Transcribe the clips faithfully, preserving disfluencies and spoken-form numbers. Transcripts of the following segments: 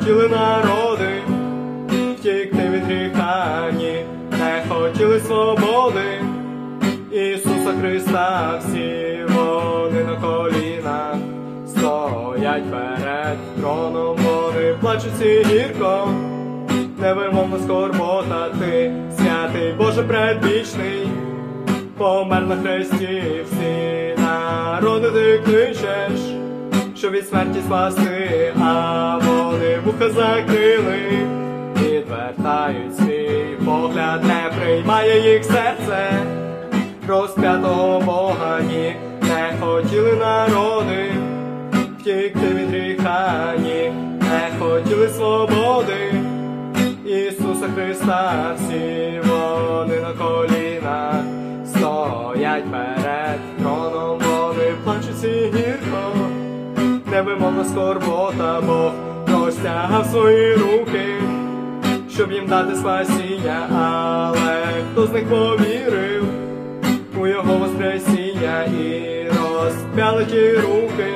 хотіли народи втікти від гріха, ні, не хотіли свободи Ісуса Христа. Всі вони на колінах стоять перед троном, вони плачуть всі гірко, невимовна скорбота. Ти, святий Боже предвічний, помер на хресті. Всі народи ти кличеш, що від смерті спасти, а вони вуха закрили, відвертають свій погляд, не приймає їх серце розп'ятого Бога. Ні, не хотіли народи втікти від гріха, ні, не хотіли свободи Ісуса Христа. Всі вони на колінах стоять перед троном, вони плачуть всі гірко, невимовна скорбота. Бог простягав свої руки, щоб їм дати спасіння, але хто з них повірив у його воскресіння? І розп'яли ті руки,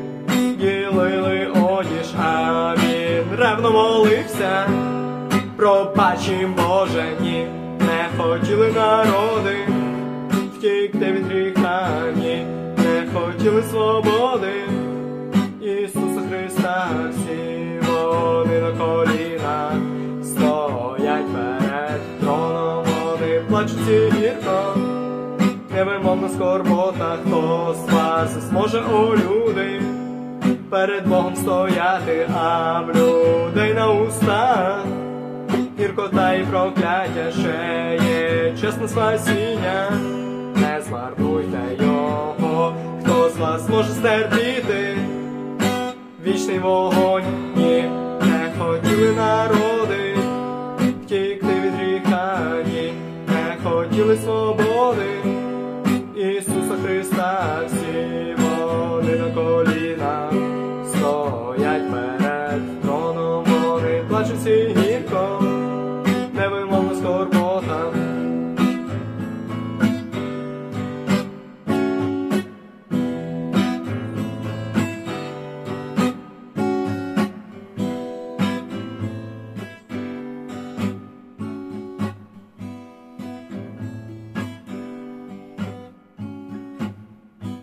ділили одіж, а він ревно молився: пробач їм, Боже. Ні, не хотіли народи втікти від гріха, ні, не хотіли свободи Ісуса Христа. Всі вони на колінах стоять перед троном, вони плачуть всі гірко, невимовна скорбота. Хто з вас зможе, о люди, перед Богом стояти, а в людей на устах гіркота і прокляття? Ще є чесне спасіння, не змарнуйте його. Хто з вас може стерпіти вічний вогонь? Ні, не хотіли народи втікти від гріха, ні, не хотіли свободи Ісуса Христа.